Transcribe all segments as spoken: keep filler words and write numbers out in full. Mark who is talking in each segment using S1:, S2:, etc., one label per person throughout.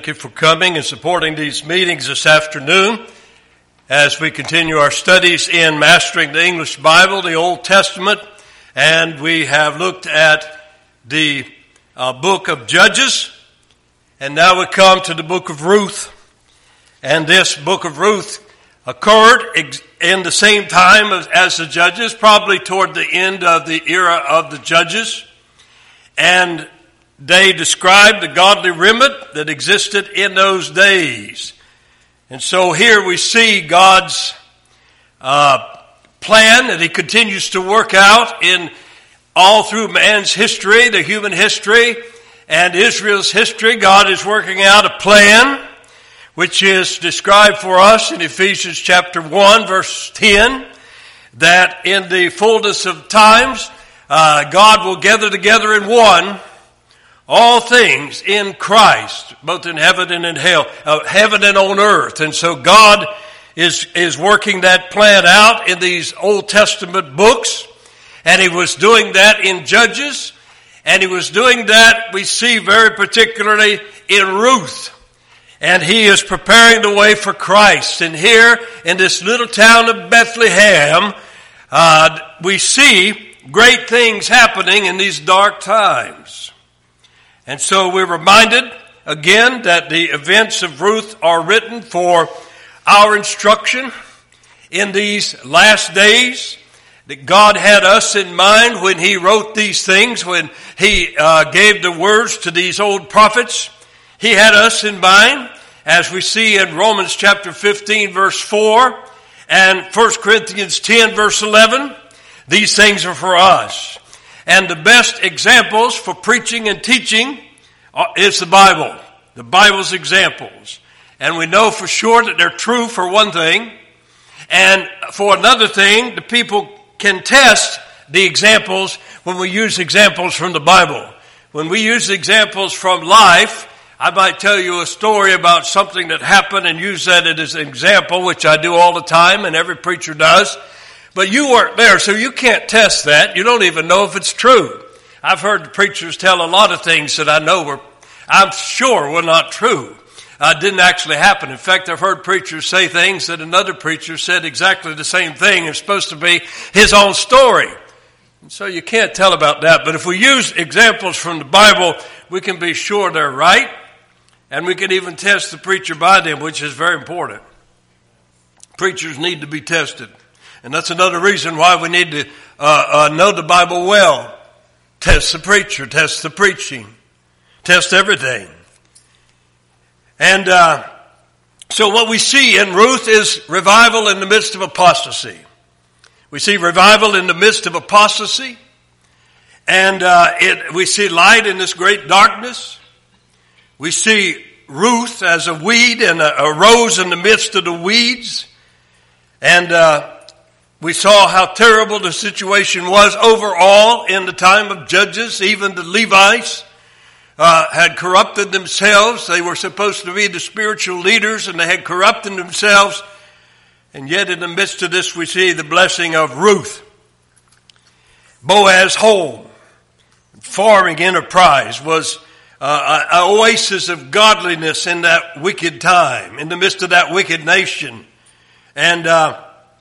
S1: Thank you for coming and supporting these meetings this afternoon as we continue our studies in Mastering the English Bible, the Old Testament, and we have looked at the uh, book of Judges, and now we come to the book of Ruth. And this book of Ruth occurred ex- in the same time as, as the Judges, probably toward the end of the era of the Judges, and they describe the godly remnant that existed in those days. And so here we see God's uh, plan that he continues to work out in all through man's history, the human history, and Israel's history. God is working out a plan which is described for us in Ephesians chapter one, verse ten, that in the fullness of times, uh, God will gather together in one all things in Christ, both in heaven and in hell, uh, heaven and on earth. And so God is, is working that plan out in these Old Testament books. And he was doing that in Judges. And he was doing that, we see very particularly in Ruth. And he is preparing the way for Christ. And here in this little town of Bethlehem, uh, we see great things happening in these dark times. And so we're reminded again that the events of Ruth are written for our instruction in these last days, that God had us in mind when he wrote these things, when he uh, gave the words to these old prophets. He had us in mind, as we see in Romans chapter fifteen verse four and First Corinthians ten verse eleven. These things are for us. And the best examples for preaching and teaching is the Bible. The Bible's examples. And we know for sure that they're true for one thing. And for another thing, the people can test the examples when we use examples from the Bible. When we use examples from life, I might tell you a story about something that happened and use that as an example, which I do all the time and every preacher does. But you weren't there, so you can't test that. You don't even know if it's true. I've heard preachers tell a lot of things that I know were, I'm sure were not true. Uh, didn't actually happen. In fact, I've heard preachers say things that another preacher said exactly the same thing. It's supposed to be his own story. And so you can't tell about that. But if we use examples from the Bible, we can be sure they're right. And we can even test the preacher by them, which is very important. Preachers need to be tested. And that's another reason why we need to uh, uh, know the Bible well. Test the preacher, test the preaching, test everything. And uh, so what we see in Ruth is revival in the midst of apostasy. We see revival in the midst of apostasy. And uh, it, we see light in this great darkness. We see Ruth as a weed and a, a rose in the midst of the weeds. And uh, we saw how terrible the situation was overall in the time of Judges. Even the Levites uh, had corrupted themselves. They were supposed to be the spiritual leaders, and they had corrupted themselves. And yet in the midst of this, we see the blessing of Ruth. Boaz's home, farming enterprise, was uh, an oasis of godliness in that wicked time, in the midst of that wicked nation. And uh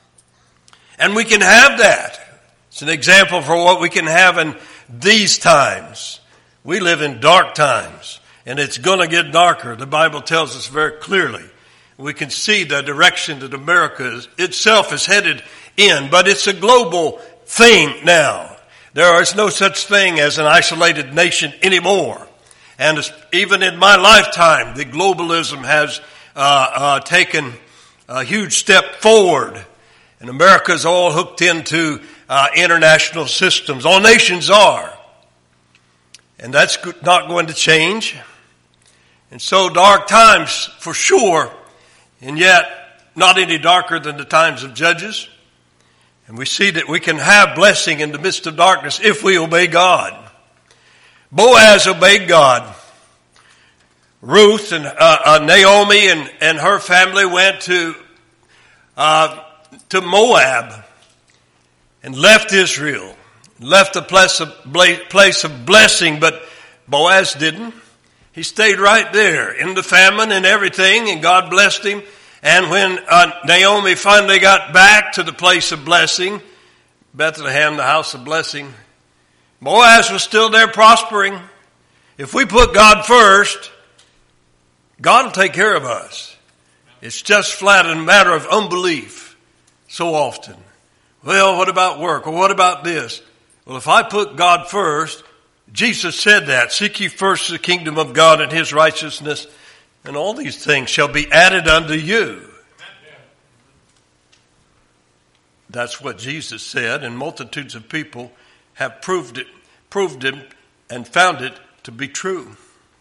S1: And we can have that. It's an example for what we can have in these times. We live in dark times, and it's going to get darker. The Bible tells us very clearly. We can see the direction that America is, itself is headed in, but it's a global thing now. There is no such thing as an isolated nation anymore. And even in my lifetime, the globalism has uh, uh, taken a huge step forward. And America's all hooked into uh, international systems. All nations are. And that's not going to change. And so dark times for sure, and yet not any darker than the times of Judges. And we see that we can have blessing in the midst of darkness if we obey God. Boaz obeyed God. Ruth and uh, uh, Naomi and, and her family went to uh to Moab and left Israel, left a place of, place of blessing, but Boaz didn't. He stayed right there in the famine and everything, and God blessed him. And when uh, Naomi finally got back to the place of blessing, Bethlehem, the house of blessing, Boaz was still there prospering. If we put God first, God will take care of us. It's just flat a matter of unbelief so often. Well, what about work? Or what about this? Well, if I put God first, Jesus said that, seek ye first the kingdom of God and his righteousness, and all these things shall be added unto you. That's what Jesus said, and multitudes of people have proved it, proved it, and found it to be true.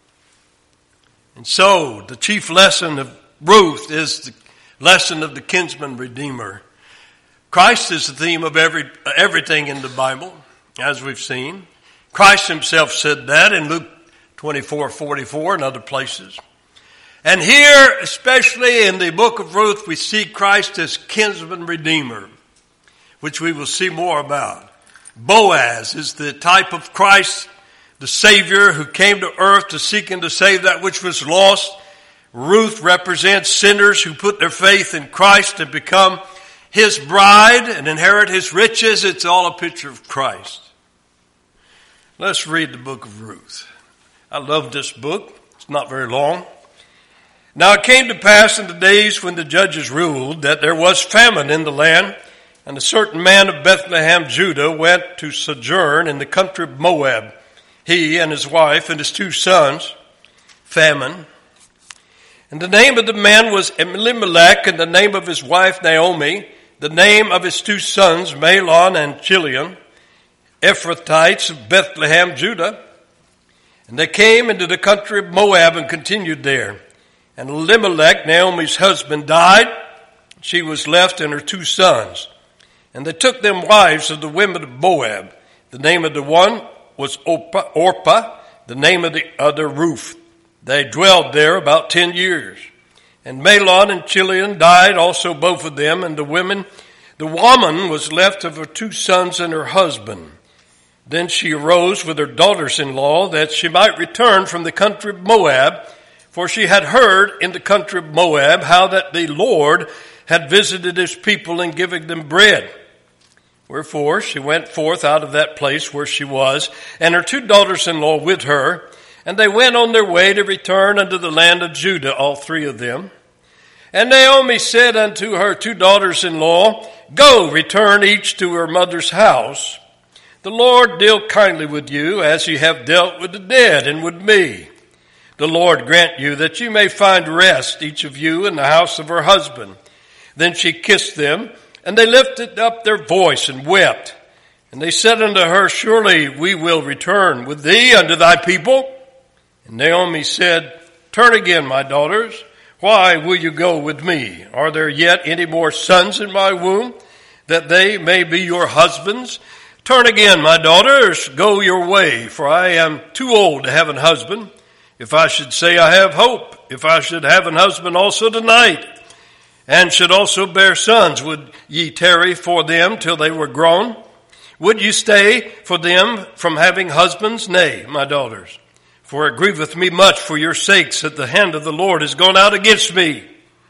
S1: And so, the chief lesson of Ruth is the lesson of the kinsman redeemer. Christ is the theme of every everything in the Bible, as we've seen. Christ himself said that in Luke twenty-four forty-four and other places. And here, especially in the book of Ruth, we see Christ as kinsman redeemer, which we will see more about. Boaz is the type of Christ, the Savior who came to earth to seek and to save that which was lost. Ruth represents sinners who put their faith in Christ and become his bride and inherit his riches. It's all a picture of Christ. Let's read the book of Ruth. I love this book. It's not very long. Now it came to pass in the days when the judges ruled that there was famine in the land, and a certain man of Bethlehem, Judah, went to sojourn in the country of Moab, he and his wife and his two sons. Famine. And the name of the man was Elimelech, and the name of his wife Naomi, the name of his two sons Mahlon and Chilion, Ephrathites of Bethlehem, Judah. And they came into the country of Moab and continued there. And Elimelech, Naomi's husband, died. She was left and her two sons. And they took them wives of the women of Moab. The name of the one was Orpah, Orpah, the name of the other Ruth. They dwelled there about ten years. And Mahlon and Chilion died also, both of them, and the women, the woman was left of her two sons and her husband. Then she arose with her daughters-in-law that she might return from the country of Moab, for she had heard in the country of Moab how that the Lord had visited his people in giving them bread. Wherefore she went forth out of that place where she was, and her two daughters-in-law with her, and they went on their way to return unto the land of Judah, all three of them. And Naomi said unto her two daughters-in-law, Go, return each to her mother's house. The Lord deal kindly with you, as ye have dealt with the dead and with me. The Lord grant you that you may find rest, each of you, in the house of her husband. Then she kissed them, and they lifted up their voice and wept. And they said unto her, Surely we will return with thee unto thy people. And Naomi said, Turn again, my daughters. Why will you go with me? Are there yet any more sons in my womb, that they may be your husbands? Turn again, my daughters, go your way, for I am too old to have an husband. If I should say I have hope, if I should have an husband also tonight, and should also bear sons, would ye tarry for them till they were grown? Would ye stay for them from having husbands? Nay, my daughters, for it grieveth me much for your sakes that the hand of the Lord is gone out against me.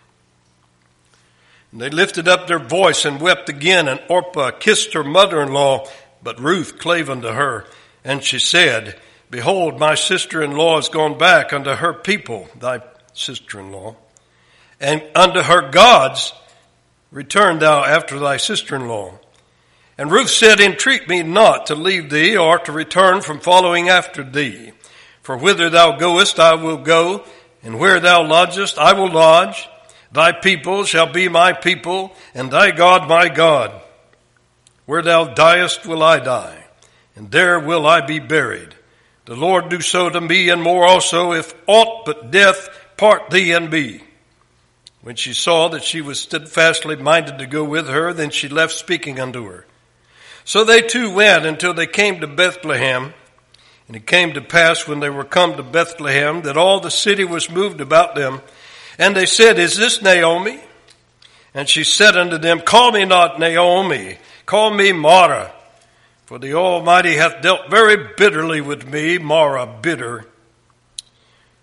S1: And they lifted up their voice and wept again, and Orpah kissed her mother-in-law, but Ruth clave unto her, and she said, Behold, my sister-in-law is gone back unto her people, thy sister-in-law, and unto her gods return thou after thy sister-in-law. And Ruth said, Entreat me not to leave thee, or to return from following after thee. For whither thou goest I will go, and where thou lodgest I will lodge. Thy people shall be my people, and thy God my God. Where thou diest will I die, and there will I be buried. The Lord do so to me, and more also, if aught but death part thee and me. When she saw that she was steadfastly minded to go with her, then she left speaking unto her. So they two went until they came to Bethlehem. And it came to pass when they were come to Bethlehem that all the city was moved about them. And they said, Is this Naomi? And she said unto them, Call me not Naomi, call me Mara. For the Almighty hath dealt very bitterly with me, Mara, bitter.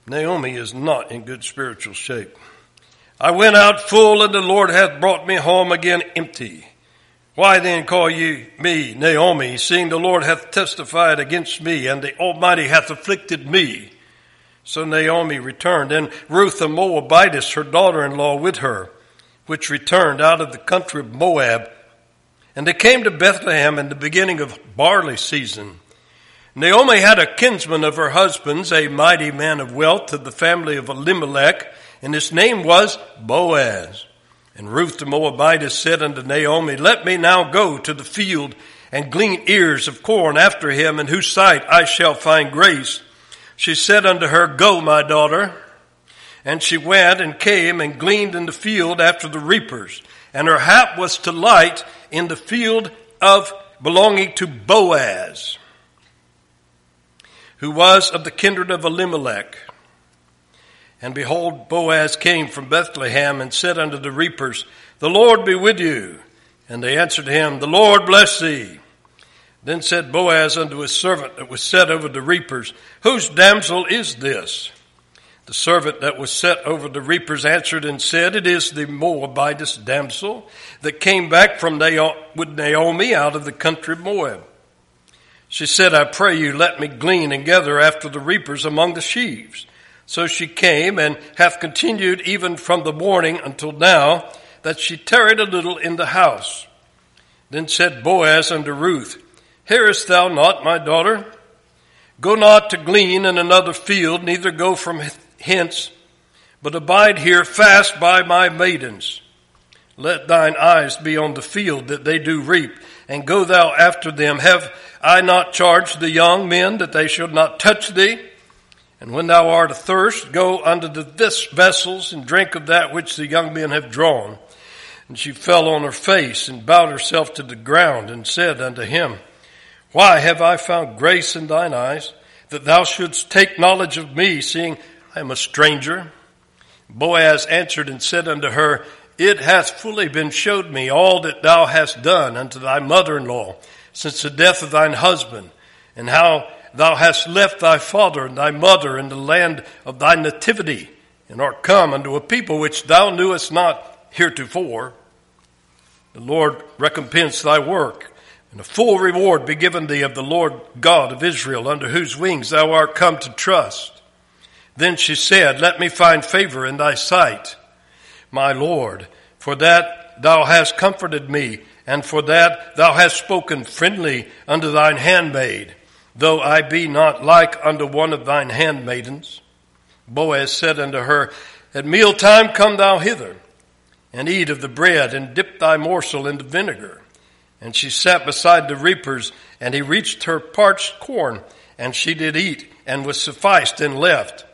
S1: Naomi is not in good spiritual shape. I went out full, and the Lord hath brought me home again empty. Why then call ye me Naomi, seeing the Lord hath testified against me, and the Almighty hath afflicted me? So Naomi returned, and Ruth the Moabitess, her daughter-in-law, with her, which returned out of the country of Moab. And they came to Bethlehem in the beginning of barley season. Naomi had a kinsman of her husband's, a mighty man of wealth of the family of Elimelech, and his name was Boaz. And Ruth the Moabitess said unto Naomi, Let me now go to the field and glean ears of corn after him, in whose sight I shall find grace. She said unto her, Go, my daughter. And she went and came and gleaned in the field after the reapers. And her hap was to light in the field of belonging to Boaz, who was of the kindred of Elimelech. And behold, Boaz came from Bethlehem and said unto the reapers, The Lord be with you. And they answered him, The Lord bless thee. Then said Boaz unto his servant that was set over the reapers, Whose damsel is this? The servant that was set over the reapers answered and said, It is the Moabitess damsel that came back from with Naomi out of the country of Moab. She said, I pray you, let me glean and gather after the reapers among the sheaves. So she came and hath continued even from the morning until now, that she tarried a little in the house. Then said Boaz unto Ruth, Hearest thou not, my daughter? Go not to glean in another field, neither go from hence, but abide here fast by my maidens. Let thine eyes be on the field that they do reap, and go thou after them. Have I not charged the young men that they should not touch thee? And when thou art athirst, go unto the this vessels, and drink of that which the young men have drawn. And she fell on her face, and bowed herself to the ground, and said unto him, Why have I found grace in thine eyes, that thou shouldst take knowledge of me, seeing I am a stranger? Boaz answered and said unto her, It hath fully been showed me all that thou hast done unto thy mother-in-law since the death of thine husband, and how thou hast left thy father and thy mother in the land of thy nativity, and art come unto a people which thou knewest not heretofore. The Lord recompense thy work, and a full reward be given thee of the Lord God of Israel, under whose wings thou art come to trust. Then she said, Let me find favor in thy sight, my Lord, for that thou hast comforted me, and for that thou hast spoken friendly unto thine handmaid, though I be not like unto one of thine handmaidens. Boaz said unto her, At mealtime come thou hither, and eat of the bread, and dip thy morsel into vinegar. And she sat beside the reapers, and he reached her parched corn, and she did eat, and was sufficed, and left.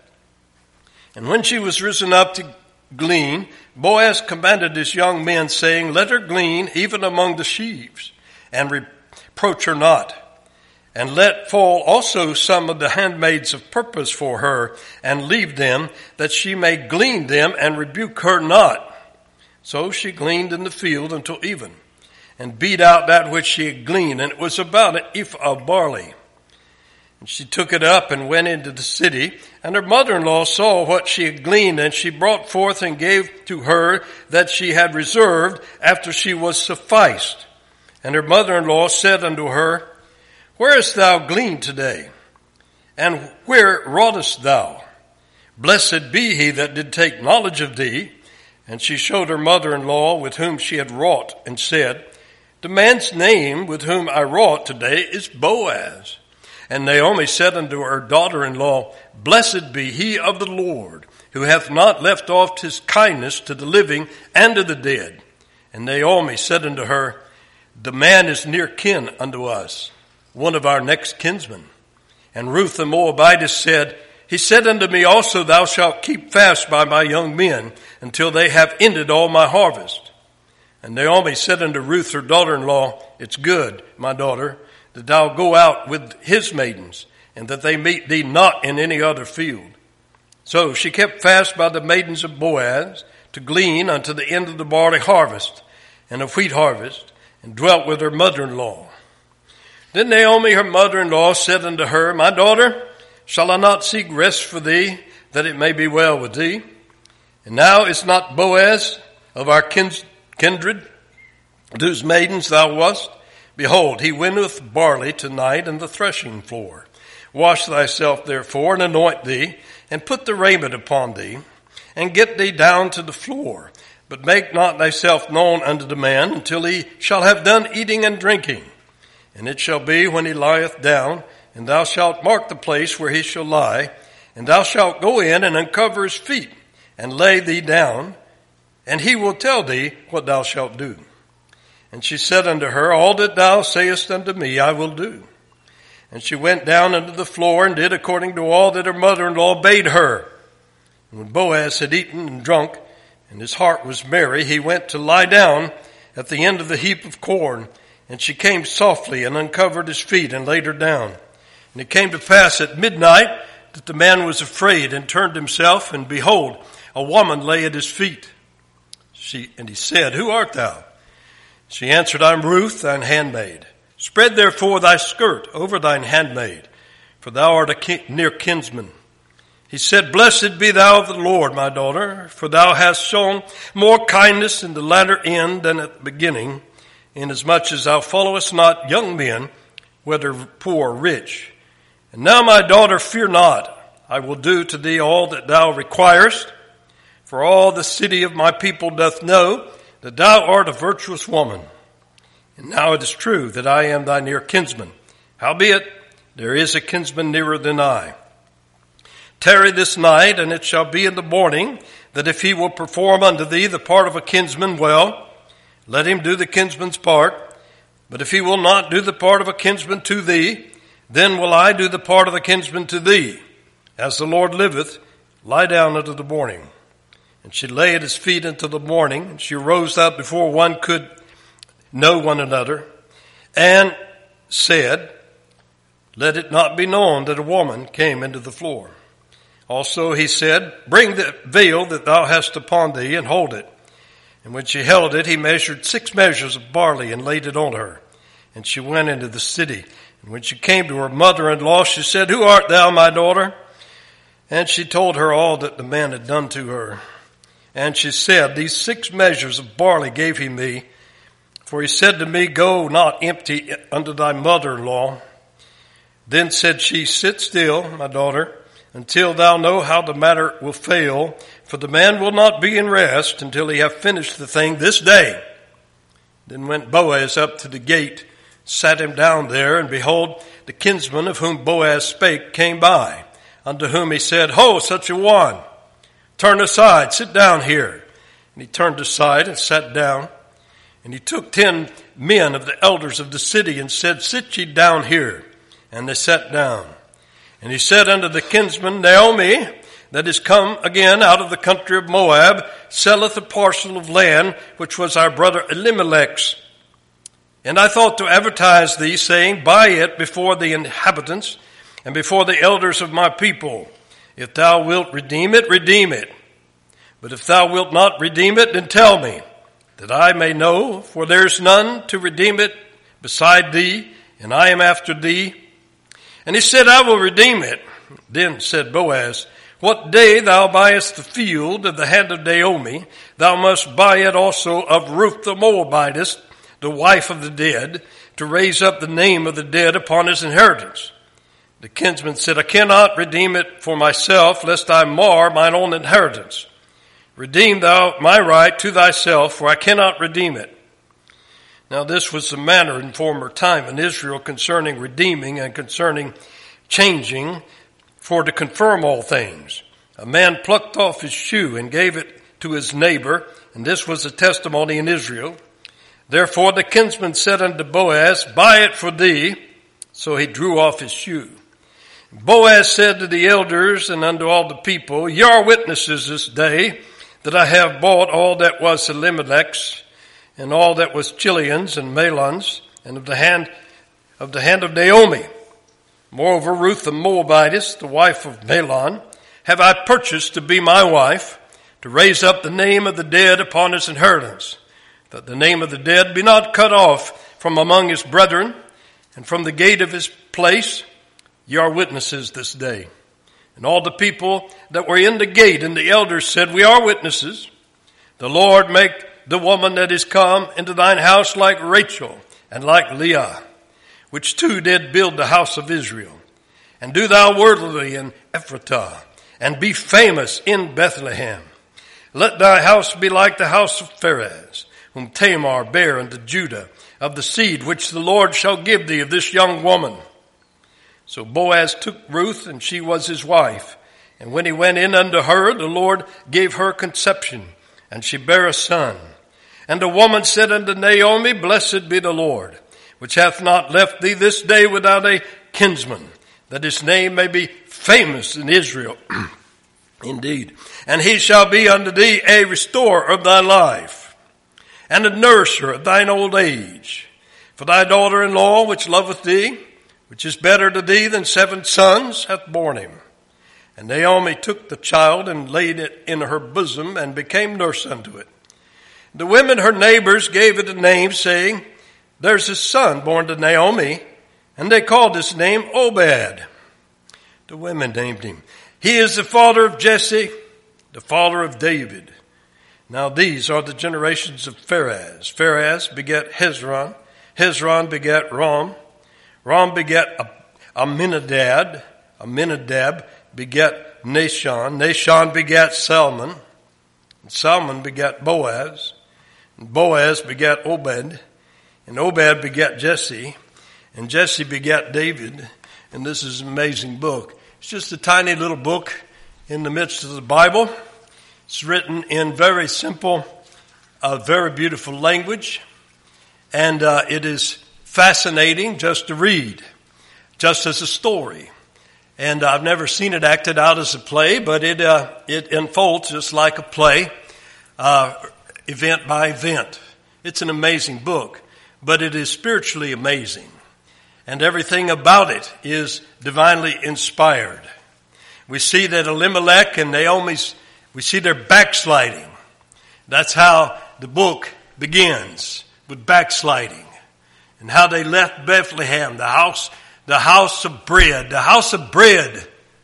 S1: And when she was risen up to glean, Boaz commanded his young men, saying, Let her glean even among the sheaves, and reproach her not. And let fall also some of the handmaids of purpose for her, and leave them, that she may glean them, and rebuke her not. So she gleaned in the field until even, and beat out that which she had gleaned, and it was about an ephah of barley. And she took it up and went into the city, and her mother-in-law saw what she had gleaned, and she brought forth and gave to her that she had reserved after she was sufficed. And her mother-in-law said unto her, Where hast thou gleaned today? And where wroughtest thou? Blessed be he that did take knowledge of thee. And she showed her mother-in-law with whom she had wrought, and said, The man's name with whom I wrought today is Boaz. And Naomi said unto her daughter-in-law, Blessed be he of the Lord, who hath not left off his kindness to the living and to the dead. And Naomi said unto her, The man is near kin unto us, one of our next kinsmen. And Ruth the Moabitess said, He said unto me also, Thou shalt keep fast by my young men until they have ended all my harvest. And Naomi said unto Ruth her daughter-in-law, It's good, my daughter, that thou go out with his maidens, and that they meet thee not in any other field. So she kept fast by the maidens of Boaz to glean unto the end of the barley harvest and of wheat harvest, and dwelt with her mother-in-law. Then Naomi her mother-in-law said unto her, My daughter, shall I not seek rest for thee that it may be well with thee? And now is not Boaz of our kindred, whose maidens thou wast? Behold, he winnoweth barley tonight in the threshing floor. Wash thyself therefore, and anoint thee, and put the raiment upon thee, and get thee down to the floor. But make not thyself known unto the man until he shall have done eating and drinking. And it shall be when he lieth down, and thou shalt mark the place where he shall lie, and thou shalt go in and uncover his feet, and lay thee down, and he will tell thee what thou shalt do. And she said unto her, All that thou sayest unto me I will do. And she went down unto the floor, and did according to all that her mother-in-law bade her. And when Boaz had eaten and drunk, and his heart was merry, he went to lie down at the end of the heap of corn. And she came softly and uncovered his feet and laid her down. And it came to pass at midnight that the man was afraid and turned himself, and behold, a woman lay at his feet. She, and he said, Who art thou? She answered, I am Ruth, thine handmaid. Spread therefore thy skirt over thine handmaid, for thou art a kin- near kinsman. He said, Blessed be thou of the Lord, my daughter, for thou hast shown more kindness in the latter end than at the beginning, inasmuch as thou followest not young men, whether poor or rich. And now, my daughter, fear not. I will do to thee all that thou requirest, for all the city of my people doth know that thou art a virtuous woman. And now it is true that I am thy near kinsman. Howbeit, there is a kinsman nearer than I. Tarry this night, and it shall be in the morning, that if he will perform unto thee the part of a kinsman, well, let him do the kinsman's part. But if he will not do the part of a kinsman to thee, then will I do the part of a kinsman to thee. As the Lord liveth, lie down unto the morning. And she lay at his feet until the morning, and she arose up before one could know one another, and said, Let it not be known that a woman came into the floor. Also he said, Bring the veil that thou hast upon thee, and hold it. And when she held it, he measured six measures of barley, and laid it on her. And she went into the city. And when she came to her mother-in-law, she said, Who art thou, my daughter? And she told her all that the man had done to her. And she said, These six measures of barley gave he me, for he said to me, Go not empty unto thy mother-in-law. Then said she, Sit still, my daughter, until thou know how the matter will fail, for the man will not be in rest until he have finished the thing this day. Then went Boaz up to the gate, sat him down there, and behold, the kinsman of whom Boaz spake came by, unto whom he said, Ho, such a one, turn aside, sit down here. And he turned aside and sat down. And he took ten men of the elders of the city and said, Sit ye down here. And they sat down. And he said unto the kinsman, Naomi, that is come again out of the country of Moab, selleth a parcel of land, which was our brother Elimelech's. And I thought to advertise thee, saying, Buy it before the inhabitants, and before the elders of my people. If thou wilt redeem it, redeem it. But if thou wilt not redeem it, then tell me, that I may know, for there is none to redeem it beside thee, and I am after thee. And he said, I will redeem it. Then said Boaz, What day thou buyest the field of the hand of Naomi, thou must buy it also of Ruth the Moabitess, the wife of the dead, to raise up the name of the dead upon his inheritance. The kinsman said, I cannot redeem it for myself, lest I mar mine own inheritance. Redeem thou my right to thyself, for I cannot redeem it. Now this was the manner in former time in Israel concerning redeeming and concerning changing, for to confirm all things. A man plucked off his shoe and gave it to his neighbor, and this was a testimony in Israel. Therefore the kinsman said unto Boaz, Buy it for thee. So he drew off his shoe. Boaz said to the elders and unto all the people, Ye are witnesses this day that I have bought all that was Elimelech's, and all that was Chilion's and Mahlon's, and of the hand of the hand of Naomi. Moreover, Ruth the Moabitess, the wife of Mahlon, have I purchased to be my wife, to raise up the name of the dead upon his inheritance, that the name of the dead be not cut off from among his brethren, and from the gate of his place. Ye are witnesses this day. And all the people that were in the gate and the elders said, we are witnesses. The Lord make the woman that is come into thine house like Rachel and like Leah, which two did build the house of Israel. And do thou worthily in Ephratah, and be famous in Bethlehem. Let thy house be like the house of Pharez, whom Tamar bare unto Judah, of the seed which the Lord shall give thee of this young woman. So Boaz took Ruth, and she was his wife. And when he went in unto her, the Lord gave her conception, and she bare a son. And the woman said unto Naomi, Blessed be the Lord, which hath not left thee this day without a kinsman, that his name may be famous in Israel. Indeed. And he shall be unto thee a restorer of thy life, and a nurser of thine old age. For thy daughter-in-law, which loveth thee, which is better to thee than seven sons, hath borne him. And Naomi took the child and laid it in her bosom and became nurse unto it. The women, her neighbors, gave it a name, saying, There's a son born to Naomi. And they called his name Obed. The women named him. He is the father of Jesse, the father of David. Now these are the generations of Pharez. Pharez begat Hezron. Hezron begat Ram. Ram begat Aminadab. Aminadab begat Nashon. Nashon begat Salmon. And Salmon begat Boaz. And Boaz begat Obed. And Obed begat Jesse. And Jesse begat David. And this is an amazing book. It's just a tiny little book in the midst of the Bible. It's written in very simple, uh, very beautiful language. And uh, it is fascinating just to read, just as a story. And I've never seen it acted out as a play, but it uh, it unfolds just like a play, uh, event by event. It's an amazing book, but it is spiritually amazing. And everything about it is divinely inspired. We see that Elimelech and Naomi's, we see their backsliding. That's how the book begins, with backsliding. And how they left Bethlehem, the house, the house of bread, the house of bread.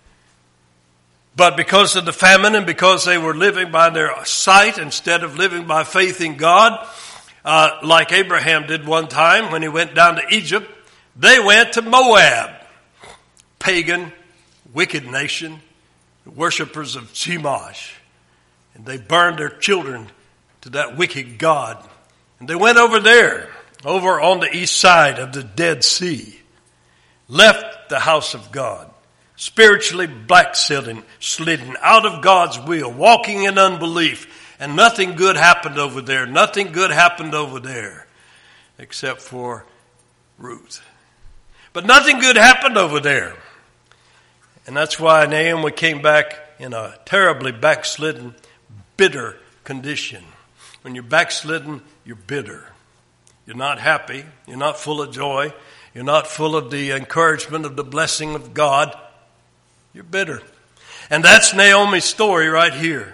S1: But because of the famine and because they were living by their sight instead of living by faith in God, uh, like Abraham did one time when he went down to Egypt, they went to Moab, pagan, wicked nation, worshippers of Chemosh. And they burned their children to that wicked god. And they went over there, over on the east side of the Dead Sea, left the house of God, spiritually backslidden, slidden out of God's will, walking in unbelief. And nothing good happened over there. Nothing good happened over there, except for Ruth. But nothing good happened over there. And that's why Naomi came back in a terribly backslidden, bitter condition. When you're backslidden, you're bitter. You're not happy. You're not full of joy. You're not full of the encouragement of the blessing of God. You're bitter. And that's Naomi's story right here.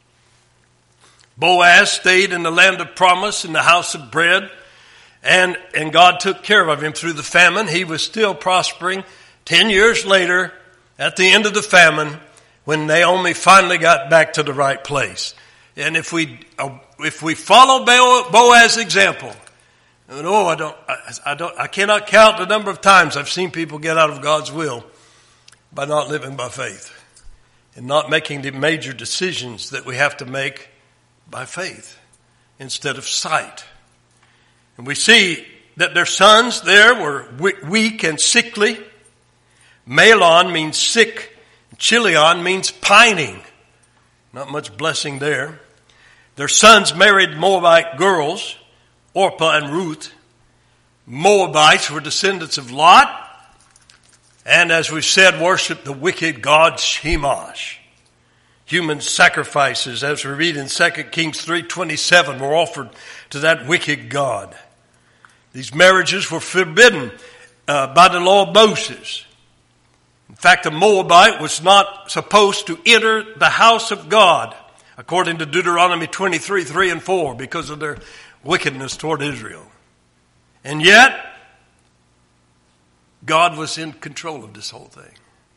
S1: Boaz stayed in the land of promise, in the house of bread. And, and God took care of him through the famine. He was still prospering. Ten years later, at the end of the famine, when Naomi finally got back to the right place. And if we, uh, if we follow Boaz's example, and oh, I don't, I, I don't, I cannot count the number of times I've seen people get out of God's will by not living by faith and not making the major decisions that we have to make by faith instead of sight. And we see that their sons there were weak and sickly. Mahlon means sick. Chilion means pining. Not much blessing there. Their sons married Moabite girls, Orpah and Ruth. Moabites were descendants of Lot. And as we said, worshiped the wicked god Chemosh. Human sacrifices, as we read in Second Kings three twenty-seven, were offered to that wicked god. These marriages were forbidden uh, by the law of Moses. In fact, a Moabite was not supposed to enter the house of God, according to Deuteronomy twenty-three, three and four, because of their wickedness toward Israel. And yet, God was in control of this whole thing.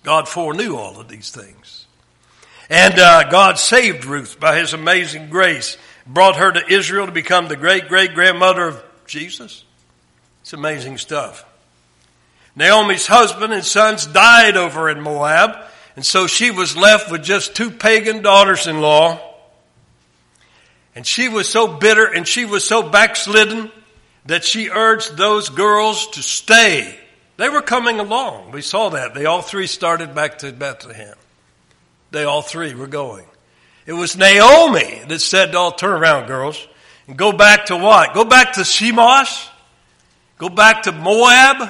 S1: God foreknew all of these things. And uh, God saved Ruth by his amazing grace, brought her to Israel to become the great-great-grandmother of Jesus. It's amazing stuff. Naomi's husband and sons died over in Moab, and so she was left with just two pagan daughters-in-law. And she was so bitter and she was so backslidden that she urged those girls to stay. They were coming along. We saw that. They all three started back to Bethlehem. They all three were going. It was Naomi that said, "Oh, turn around, girls, and go back to what? Go back to Shemosh? Go back to Moab?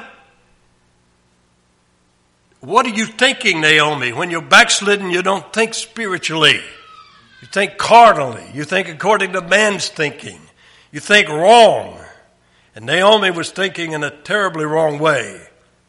S1: What are you thinking, Naomi? When you're backslidden, you don't think spiritually. You think carnally. You think according to man's thinking. You think wrong." And Naomi was thinking in a terribly wrong way.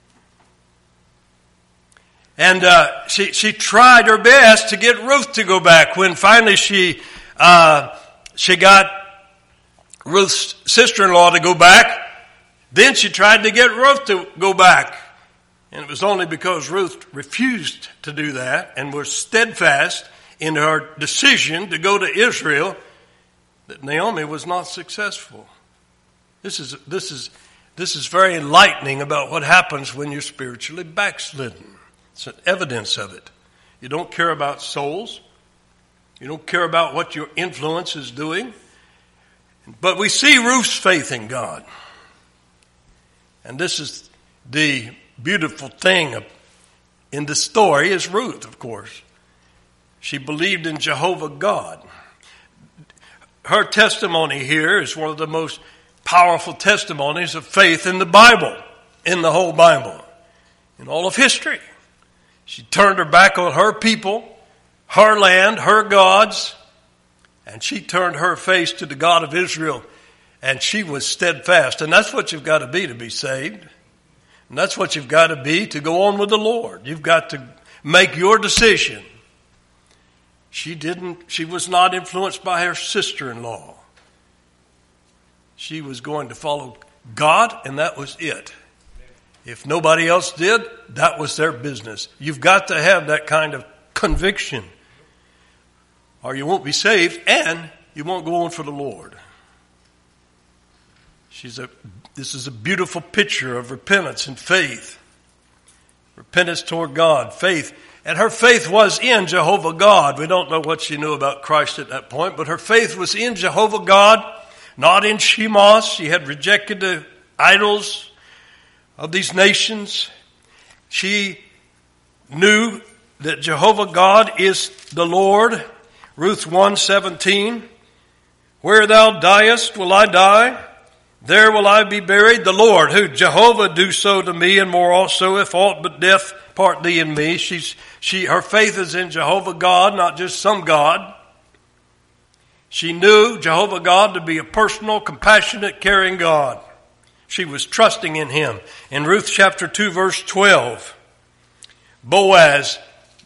S1: And uh, she she tried her best to get Ruth to go back. When finally she uh, she got Ruth's sister-in-law to go back, then she tried to get Ruth to go back. And it was only because Ruth refused to do that and was steadfast in her decision to go to Israel that Naomi was not successful. This is this is this is very enlightening about what happens when you're spiritually backslidden. It's an evidence of it. You don't care about souls. You don't care about what your influence is doing. But we see Ruth's faith in God. And this is the beautiful thing in the story is Ruth, of course. She believed in Jehovah God. Her testimony here is one of the most powerful testimonies of faith in the Bible, in the whole Bible, in all of history. She turned her back on her people, her land, her gods, and she turned her face to the God of Israel, and she was steadfast. And that's what you've got to be to be saved. And that's what you've got to be to go on with the Lord. You've got to make your decision. She didn't, she was not influenced by her sister-in-law. She was going to follow God, and that was it. If nobody else did, that was their business. You've got to have that kind of conviction, or you won't be saved, and you won't go on for the Lord. She's a, this is a beautiful picture of repentance and faith. Repentance toward God, faith. And her faith was in Jehovah God. We don't know what she knew about Christ at that point, but her faith was in Jehovah God, not in Shemosh. She had rejected the idols of these nations. She knew that Jehovah God is the Lord. Ruth one seventeen, "Where thou diest will I die, there will I be buried. The Lord, who Jehovah, do so to me, and more also, if aught but death part thee and me." She's, she, her faith is in Jehovah God, not just some God. She knew Jehovah God to be a personal, compassionate, caring God. She was trusting in him. In Ruth chapter two, verse twelve, Boaz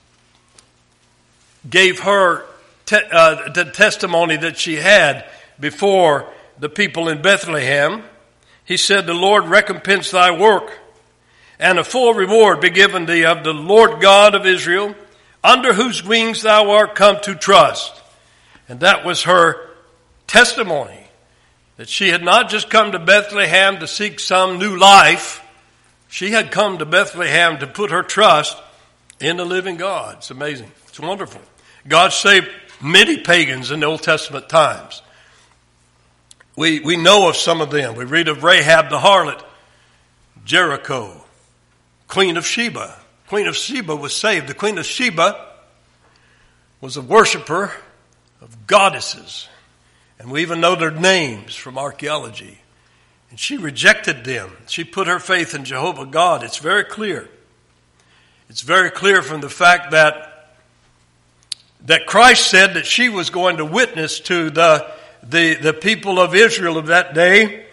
S1: gave her te- uh, the testimony that she had before the people in Bethlehem. He said, "The Lord recompense thy work, and a full reward be given thee of the Lord God of Israel, under whose wings thou art come to trust." And that was her testimony, that she had not just come to Bethlehem to seek some new life. She had come to Bethlehem to put her trust in the living God. It's amazing. It's wonderful. God saved many pagans in the Old Testament times. We, we know of some of them. We read of Rahab the harlot, Jericho, Queen of Sheba. Queen of Sheba was saved. The Queen of Sheba was a worshiper of goddesses. And we even know their names from archaeology. And she rejected them. She put her faith in Jehovah God. It's very clear. It's very clear from the fact that that Christ said that she was going to witness to the, the, the people of Israel of that day,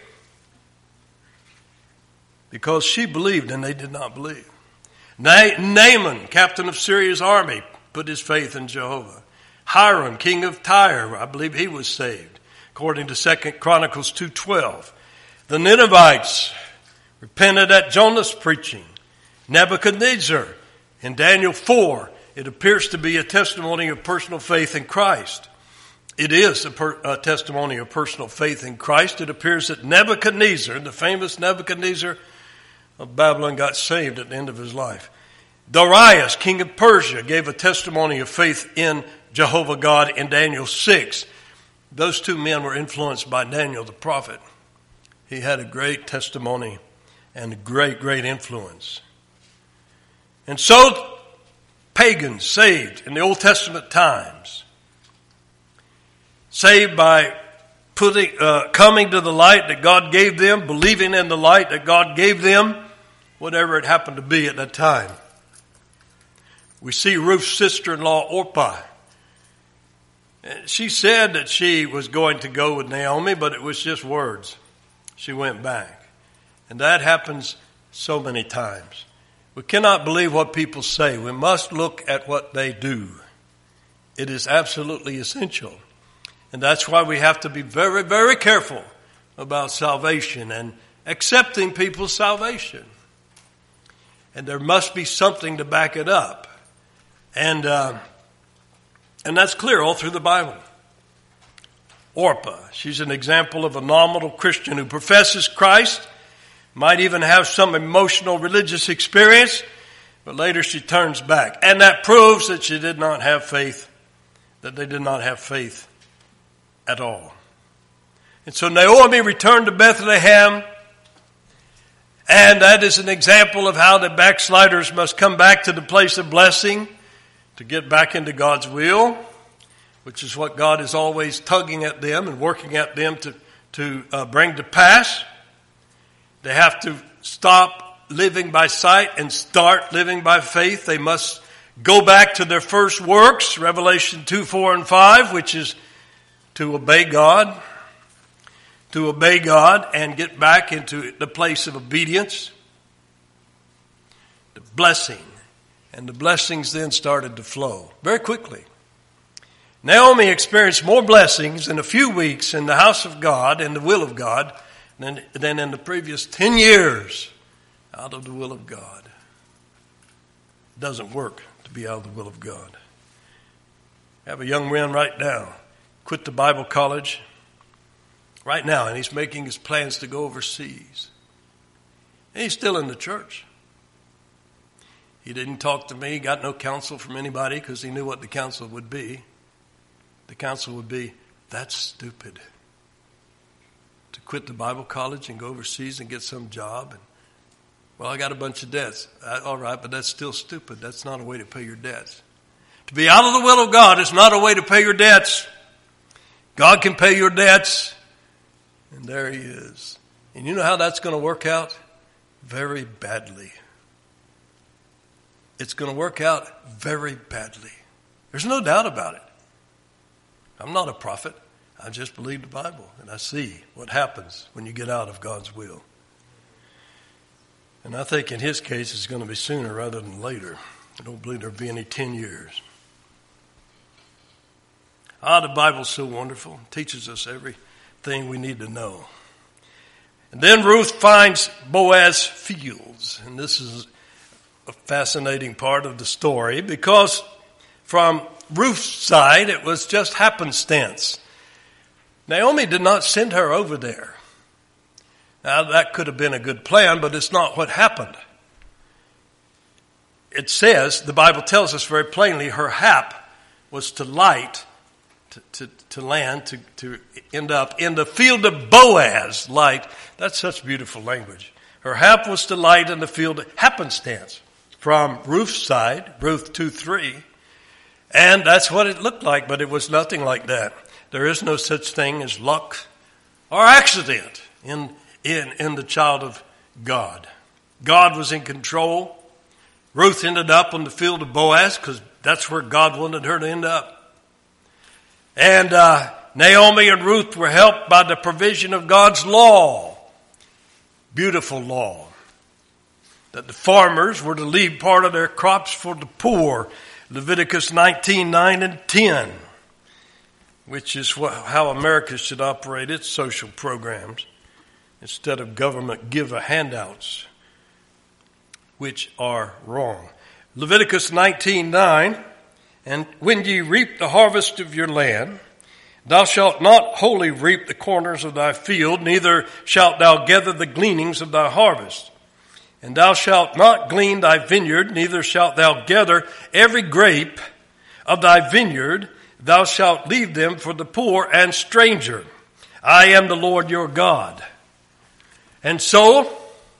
S1: because she believed and they did not believe. Na- Naaman, captain of Syria's army, put his faith in Jehovah. Hiram, king of Tyre, I believe he was saved, according to Second Chronicles two twelve. The Ninevites repented at Jonah's preaching. Nebuchadnezzar In Daniel four, it appears to be a testimony of personal faith in Christ. It is a, per, a testimony of personal faith in Christ. It appears that Nebuchadnezzar, the famous Nebuchadnezzar of Babylon, got saved at the end of his life. Darius, king of Persia, gave a testimony of faith in Jehovah God in Daniel six. Those two men were influenced by Daniel the prophet. He had a great testimony and a great, great influence. And so, pagans saved in the Old Testament times, saved by putting, uh, coming to the light that God gave them, believing in the light that God gave them, whatever it happened to be at that time. We see Ruth's sister-in-law, Orpah. She said that she was going to go with Naomi, but it was just words. She went back. And that happens so many times. We cannot believe what people say. We must look at what they do. It is absolutely essential. And that's why we have to be very, very careful about salvation and accepting people's salvation. And there must be something to back it up. And uh, and that's clear all through the Bible. Orpah, she's an example of a nominal Christian who professes Christ, might even have some emotional religious experience, but later she turns back. And that proves that she did not have faith, that they did not have faith at all. And so Naomi returned to Bethlehem, and that is an example of how the backsliders must come back to the place of blessing to get back into God's will, which is what God is always tugging at them and working at them to, to uh, bring to pass. They have to stop living by sight and start living by faith. They must go back to their first works, Revelation two, four, and five, which is to obey God, to obey God and get back into the place of obedience, the blessing. And the blessings then started to flow very quickly. Naomi experienced more blessings in a few weeks in the house of God and the will of God than, than in the previous ten years out of the will of God. It doesn't work to be out of the will of God. I have a young man right now, quit the Bible college right now, and he's making his plans to go overseas. And he's still in the church. He didn't talk to me, got no counsel from anybody because he knew what the counsel would be. The counsel would be, that's stupid. To quit the Bible college and go overseas and get some job. And, well, I got a bunch of debts. I, all right, but that's still stupid. That's not a way to pay your debts. To be out of the will of God is not a way to pay your debts. God can pay your debts. And there he is. And you know how that's going to work out? Very badly. It's going to work out very badly. There's no doubt about it. I'm not a prophet. I just believe the Bible, and I see what happens when you get out of God's will. And I think in his case it's going to be sooner rather than later. I don't believe there'll be any ten years. Ah, the Bible's so wonderful. It teaches us everything we need to know. And then Ruth finds Boaz fields, and this is a fascinating part of the story because from Ruth's side it was just happenstance. Naomi did not send her over there. Now that could have been a good plan, but it's not what happened. It says, the Bible tells us very plainly, her hap was to light, to, to, to land, to, to end up in the field of Boaz, light. That's such beautiful language. Her hap was to light in the field of happenstance. From Ruth's side, Ruth two three, and that's what it looked like, but it was nothing like that. There is no such thing as luck or accident in, in, in the child of God. God was in control. Ruth ended up on the field of Boaz because that's where God wanted her to end up. And uh, Naomi and Ruth were helped by the provision of God's law. Beautiful law. That the farmers were to leave part of their crops for the poor. Leviticus nineteen, nine and ten. Which is what, how America should operate its social programs. Instead of government give-a handouts. Which are wrong. Leviticus nineteen nine, and when ye reap the harvest of your land, thou shalt not wholly reap the corners of thy field, neither shalt thou gather the gleanings of thy harvest. And thou shalt not glean thy vineyard, neither shalt thou gather every grape of thy vineyard. Thou shalt leave them for the poor and stranger. I am the Lord your God. And so,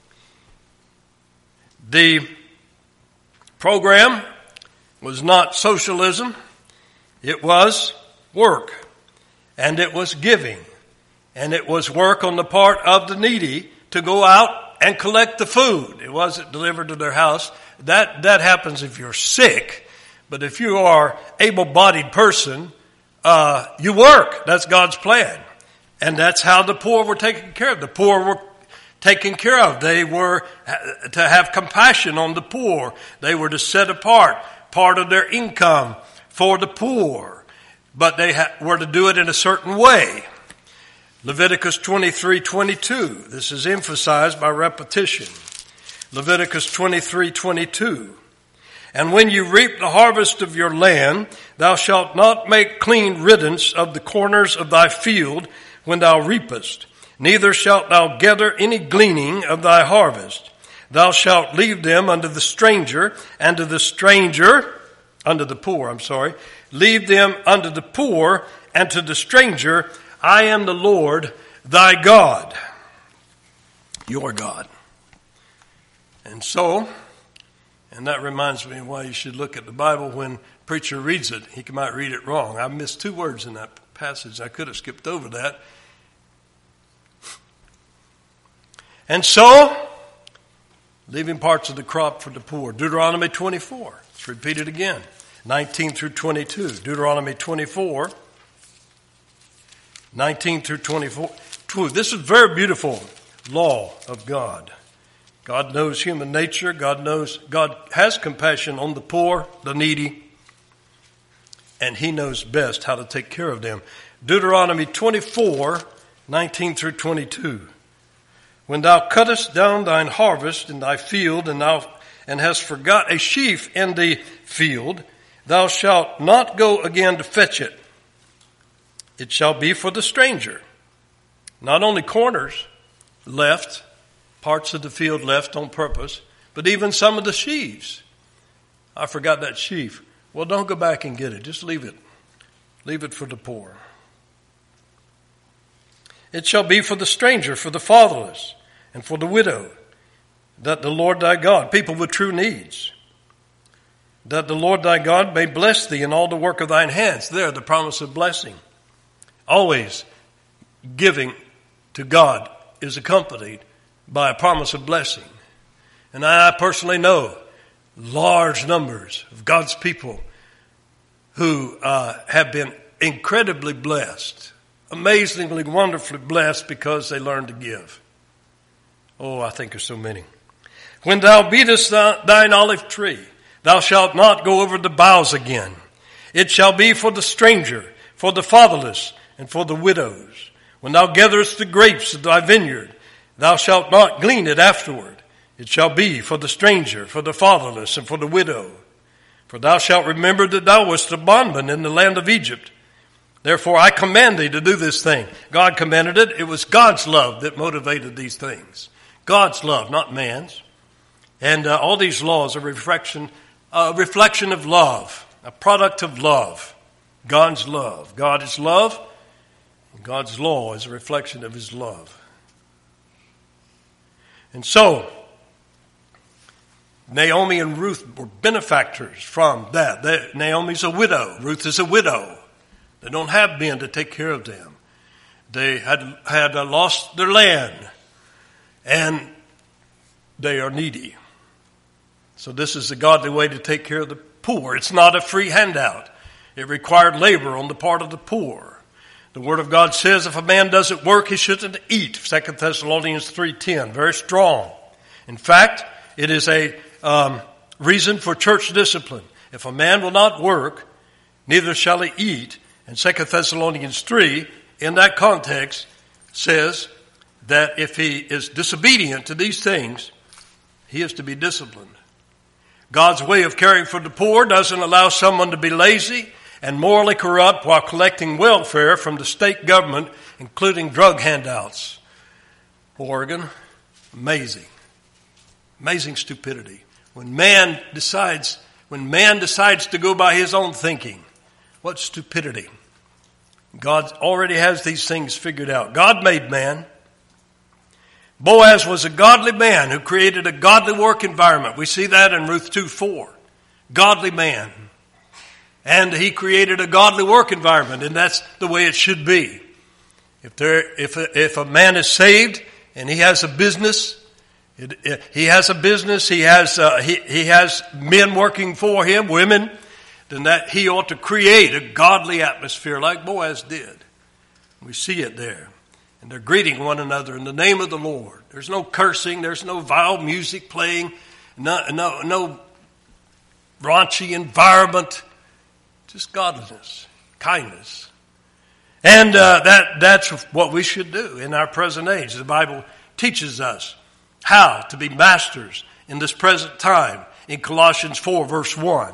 S1: the program was not socialism. It was work. And it was giving. And it was work on the part of the needy to go out and collect the food. It wasn't delivered to their house. That, that happens if you're sick. But if you are able-bodied person, uh, you work. That's God's plan. And that's how the poor were taken care of. The poor were taken care of. They were to have compassion on the poor. They were to set apart part of their income for the poor. But they ha- were to do it in a certain way. Leviticus twenty-three twenty-two. This is emphasized by repetition. Leviticus twenty-three twenty-two. And when you reap the harvest of your land, thou shalt not make clean riddance of the corners of thy field when thou reapest, neither shalt thou gather any gleaning of thy harvest. Thou shalt leave them unto the stranger, and to the stranger, unto the poor, I'm sorry, leave them unto the poor, and to the stranger. I am the Lord thy God, your God. And so, and that reminds me why you should look at the Bible when preacher reads it. He might read it wrong. I missed two words in that passage. I could have skipped over that. And so, leaving parts of the crop for the poor. Deuteronomy twenty-four. Let's repeat it again. nineteen through twenty-two. Deuteronomy twenty-four. nineteen through twenty-four. This is very beautiful law of God. God knows human nature. God knows, God has compassion on the poor, the needy, and He knows best how to take care of them. Deuteronomy twenty-four, nineteen through twenty-two. When thou cuttest down thine harvest in thy field, and thou and hast forgot a sheaf in the field, thou shalt not go again to fetch it. It shall be for the stranger. Not only corners left, parts of the field left on purpose, but even some of the sheaves. I forgot that sheaf. Well, don't go back and get it. Just leave it. Leave it for the poor. It shall be for the stranger, for the fatherless, and for the widow, that the Lord thy God, people with true needs, that the Lord thy God may bless thee in all the work of thine hands. There, the promise of blessing. Always giving to God is accompanied by a promise of blessing. And I personally know large numbers of God's people who uh, have been incredibly blessed, amazingly, wonderfully blessed because they learned to give. Oh, I think of so many. When thou beatest thine olive tree, thou shalt not go over the boughs again. It shall be for the stranger, for the fatherless, and for the widows. When thou gatherest the grapes of thy vineyard, thou shalt not glean it afterward. It shall be for the stranger, for the fatherless, and for the widow. For thou shalt remember that thou wast a bondman in the land of Egypt. Therefore I command thee to do this thing. God commanded it. It was God's love that motivated these things. God's love, not man's. And uh, all these laws are a reflection, a reflection of love, a product of love. God's love. God is love. And God's law is a reflection of His love. And so, Naomi and Ruth were benefactors from that. They, Naomi's a widow. Ruth is a widow. They don't have men to take care of them. They had had uh, lost their land, and they are needy. So this is the godly way to take care of the poor. It's not a free handout. It required labor on the part of the poor. The Word of God says if a man doesn't work, he shouldn't eat. Second Thessalonians three ten, very strong. In fact, it is a um, reason for church discipline. If a man will not work, neither shall he eat. And Second Thessalonians three, in that context, says that if he is disobedient to these things, he is to be disciplined. God's way of caring for the poor doesn't allow someone to be lazy and morally corrupt while collecting welfare from the state government, including drug handouts. Oregon, amazing. Amazing stupidity. When man decides, when man decides to go by his own thinking, what stupidity. God already has these things figured out. God made man. Boaz was a godly man who created a godly work environment. We see that in Ruth two four. Godly man. And he created a godly work environment, and that's the way it should be. If there, if a, if a man is saved and he has a business, it, it, he has a business, he has uh, he he has men working for him, women, then that he ought to create a godly atmosphere like Boaz did. We see it there. And they're greeting one another in the name of the Lord. There's no cursing. There's no vile music playing. No, no, no raunchy environment. Just godliness, kindness. And uh, that that's what we should do in our present age. The Bible teaches us how to be masters in this present time in Colossians four, verse one.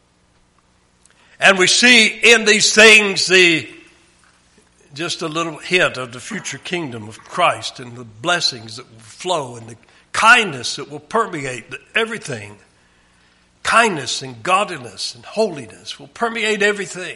S1: And we see in these things the just a little hint of the future kingdom of Christ and the blessings that will flow and the kindness that will permeate everything. Kindness and godliness and holiness will permeate everything.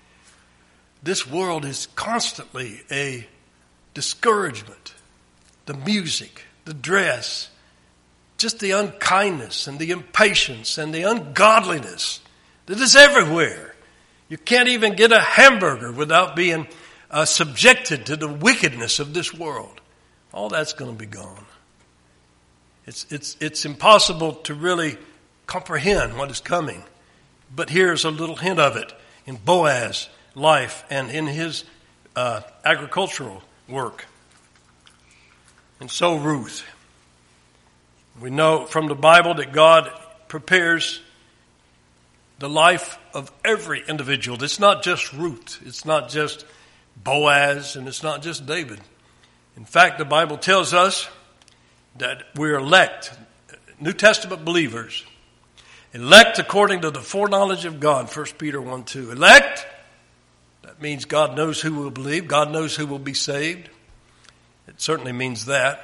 S1: This world is constantly a discouragement. The music, the dress, just the unkindness and the impatience and the ungodliness that is everywhere. You can't even get a hamburger without being uh, subjected to the wickedness of this world. All that's going to be gone. It's, it's, it's impossible to really comprehend what is coming. But here's a little hint of it in Boaz's life and in his uh, agricultural work. And so Ruth. We know from the Bible that God prepares the life of every individual. It's not just Ruth. It's not just Boaz, and it's not just David. In fact, the Bible tells us that we're elect, New Testament believers, elect according to the foreknowledge of God, First Peter one two. Elect, that means God knows who will believe. God knows who will be saved. It certainly means that.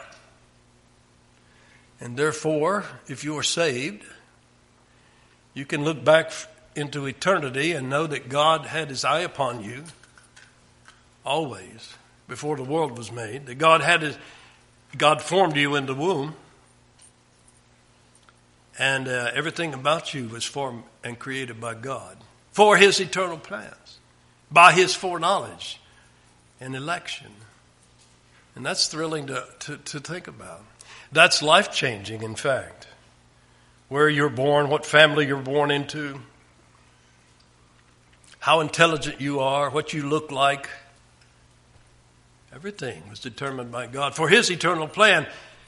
S1: And therefore, if you are saved, you can look back into eternity and know that God had his eye upon you always before the world was made. That God had his, God formed you in the womb. And uh, everything about you was formed and created by God for his eternal plans, by his foreknowledge and election. And that's thrilling to, to, to think about. That's life-changing, in fact. Where you're born, what family you're born into, how intelligent you are, what you look like. Everything was determined by God for his eternal plan.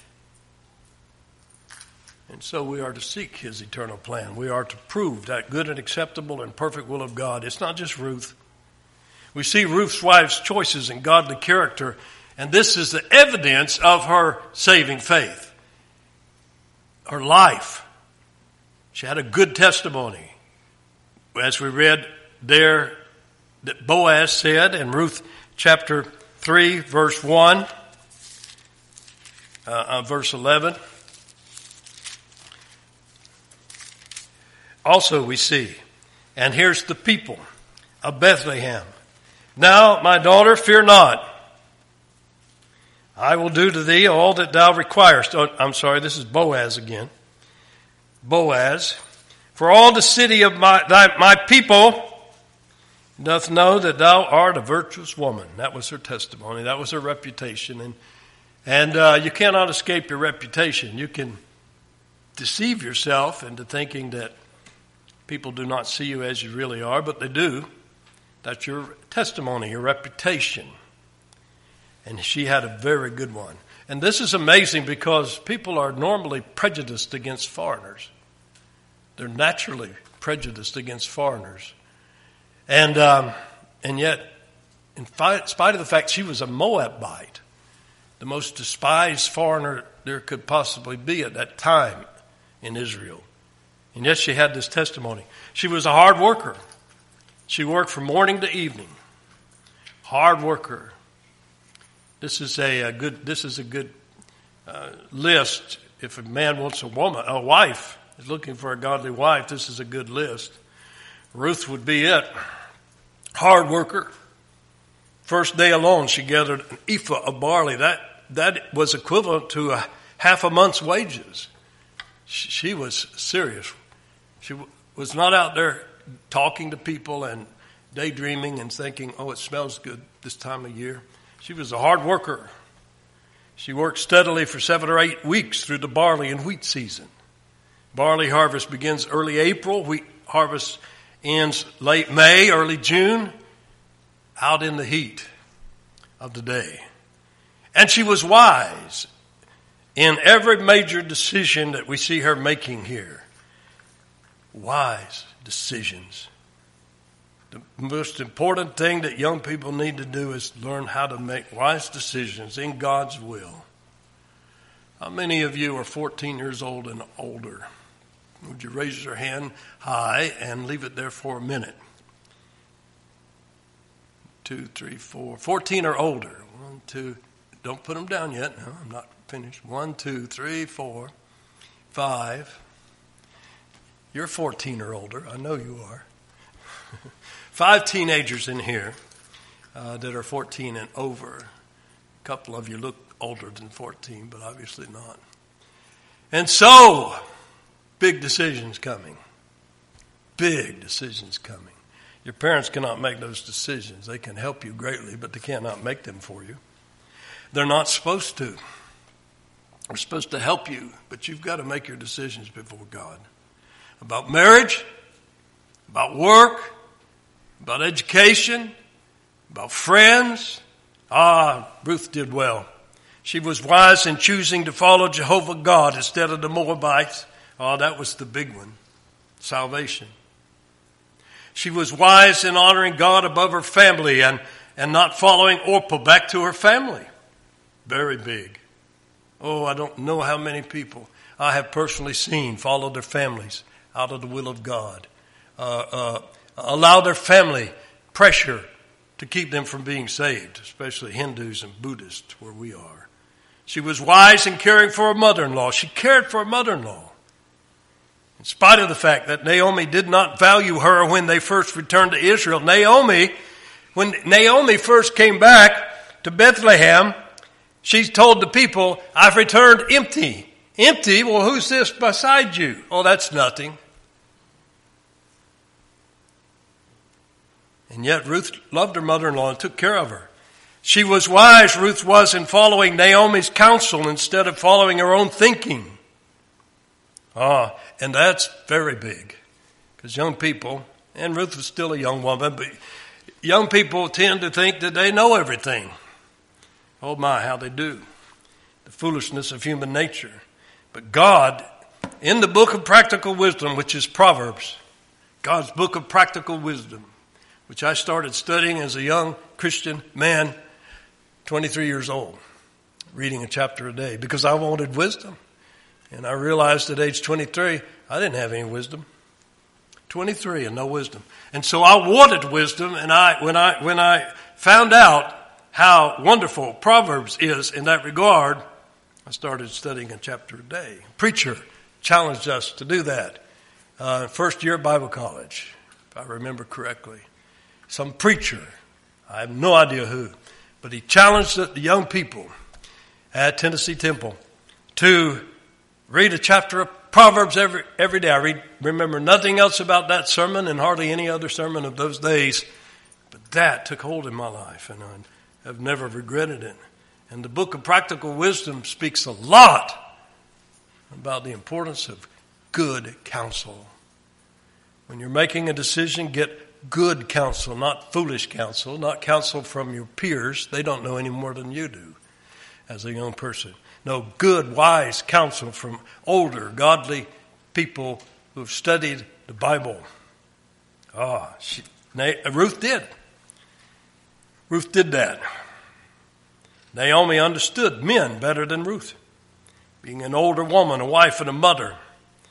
S1: And so we are to seek his eternal plan. We are to prove that good and acceptable and perfect will of God. It's not just Ruth. We see Ruth's wife's choices and godly character, and this is the evidence of her saving faith. Her life. She had a good testimony. As we read there, that Boaz said in Ruth chapter three, verse one, uh, uh, verse eleven. Also we see, and here's the people of Bethlehem. Now, my daughter, fear not. I will do to thee all that thou requirest. Oh, I'm sorry, this is Boaz again. Boaz. For all the city of my, thy, my people doth know that thou art a virtuous woman. That was her testimony. That was her reputation. And, and uh, you cannot escape your reputation. You can deceive yourself into thinking that people do not see you as you really are, but they do. That's your testimony, your reputation. And she had a very good one. And this is amazing because people are normally prejudiced against foreigners. They're naturally prejudiced against foreigners. And um, and yet, in spite of the fact she was a Moabite, the most despised foreigner there could possibly be at that time in Israel, And yet she had this testimony. She was a hard worker. She worked from morning to evening. Hard worker. This is a, a good. This is a good uh, list. If a man wants a woman, a wife, is looking for a godly wife, this is a good list. Ruth would be it. Hard worker. First day alone, she gathered an ephah of barley. That that was equivalent to a half a month's wages. She, she was serious. She w- was not out there talking to people and daydreaming and thinking, oh, it smells good this time of year. She was a hard worker. She worked steadily for seven or eight weeks through the barley and wheat season. Barley harvest begins early April. Wheat harvest ends late May, early June, out in the heat of the day. And she was wise in every major decision that we see her making here. Wise decisions. The most important thing that young people need to do is learn how to make wise decisions in God's will. How many of you are fourteen years old and older? Would you raise your hand high and leave it there for a minute? Two, three, four. fourteen or older. One, two. Don't put them down yet. No, I'm not finished. One, two, three, four, five. You're fourteen or older. I know you are. Five teenagers in here uh, that are fourteen and over. A couple of you look older than fourteen, but obviously not. And so, big decisions coming. Big decisions coming. Your parents cannot make those decisions. They can help you greatly, but they cannot make them for you. They're not supposed to. They're supposed to help you, but you've got to make your decisions before God. About marriage, about work, about education, about friends. Ah, Ruth did well. She was wise in choosing to follow Jehovah God instead of the Moabites. Oh, that was the big one. Salvation. She was wise in honoring God above her family and, and not following Orpah back to her family. Very big. Oh, I don't know how many people I have personally seen follow their families out of the will of God. Uh, uh, allow their family pressure to keep them from being saved, especially Hindus and Buddhists where we are. She was wise in caring for her mother-in-law. She cared for her mother-in-law. In spite of the fact that Naomi did not value her when they first returned to Israel. Naomi, when Naomi first came back to Bethlehem, she told the people, I've returned empty. Empty? Well, who's this beside you? Oh, that's nothing. And yet Ruth loved her mother-in-law and took care of her. She was wise, Ruth was, in following Naomi's counsel instead of following her own thinking. Ah, and that's very big. Because young people, and Ruth was still a young woman, but young people tend to think that they know everything. Oh my, how they do. The foolishness of human nature. But God, in the book of practical wisdom, which is Proverbs, God's book of practical wisdom, which I started studying as a young Christian man, twenty-three years old, reading a chapter a day, because I wanted wisdom. And I realized at age twenty-three, I didn't have any wisdom. twenty-three and no wisdom. And so I wanted wisdom, and I when I when I found out how wonderful Proverbs is in that regard, I started studying a chapter a day. A preacher challenged us to do that. Uh, first year Bible college, if I remember correctly. Some preacher, I have no idea who, but he challenged the young people at Tennessee Temple to read a chapter of Proverbs every every day. I read, remember nothing else about that sermon and hardly any other sermon of those days, but that took hold in my life, and I have never regretted it. And the book of practical wisdom speaks a lot about the importance of good counsel. When you're making a decision, get good counsel, not foolish counsel, not counsel from your peers. They don't know any more than you do as a young person. No, good, wise counsel from older, godly people who have studied the Bible. Ah, she, Ruth did. Ruth did that. Naomi understood men better than Ruth, being an older woman, a wife and a mother.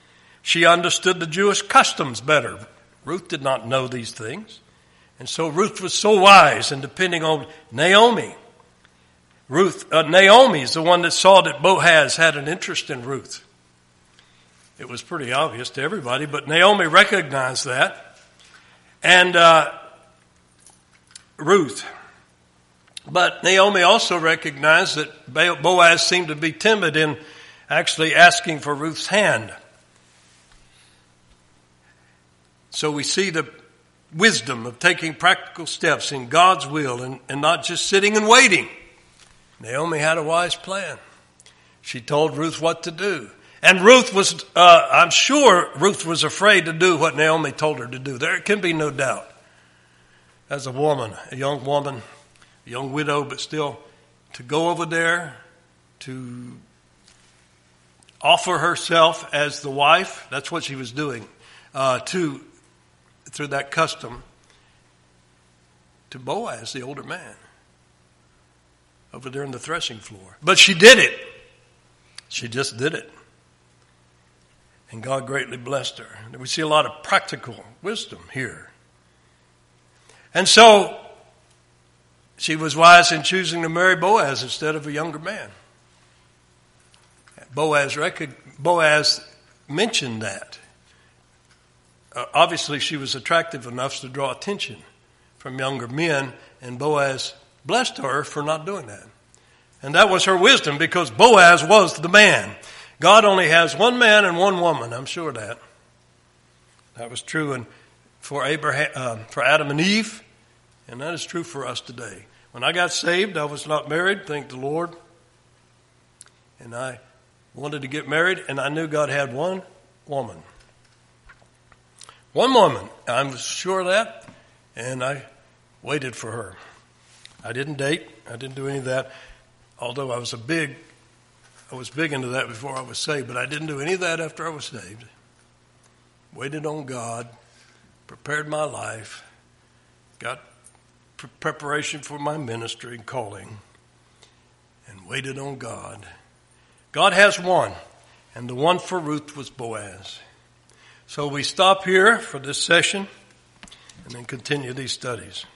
S1: She understood the Jewish customs better. Ruth did not know these things. And so Ruth was so wise in depending on Naomi. Ruth, uh, Naomi is the one that saw that Boaz had an interest in Ruth. It was pretty obvious to everybody, but Naomi recognized that. And uh, Ruth. But Naomi also recognized that Boaz seemed to be timid in actually asking for Ruth's hand. So we see the wisdom of taking practical steps in God's will and, and not just sitting and waiting. Naomi had a wise plan. She told Ruth what to do. And Ruth was, uh, I'm sure Ruth was afraid to do what Naomi told her to do. There can be no doubt. As a woman, a young woman, a young widow, but still to go over there, to offer herself as the wife, that's what she was doing, uh, to through that custom, to Boaz, the older man, over there in the threshing floor. But she did it. She just did it. And God greatly blessed her. And we see a lot of practical wisdom here. And so she was wise in choosing to marry Boaz instead of a younger man. Boaz, rec- Boaz mentioned that. Uh, obviously, she was attractive enough to draw attention from younger men, and Boaz blessed her for not doing that. And that was her wisdom, because Boaz was the man. God only has one man and one woman, I'm sure of that. That was true in, for Abraham, uh, for Adam and Eve, and that is true for us today. When I got saved, I was not married, thank the Lord. And I wanted to get married, and I knew God had one woman. One woman, I was sure of that, and I waited for her. I didn't date, I didn't do any of that, although I was a big, I was big into that before I was saved, but I didn't do any of that after I was saved. Waited on God, prepared my life, got pre- preparation for my ministry and calling, and waited on God. God has one, and the one for Ruth was Boaz. So we stop here for this session and then continue these studies.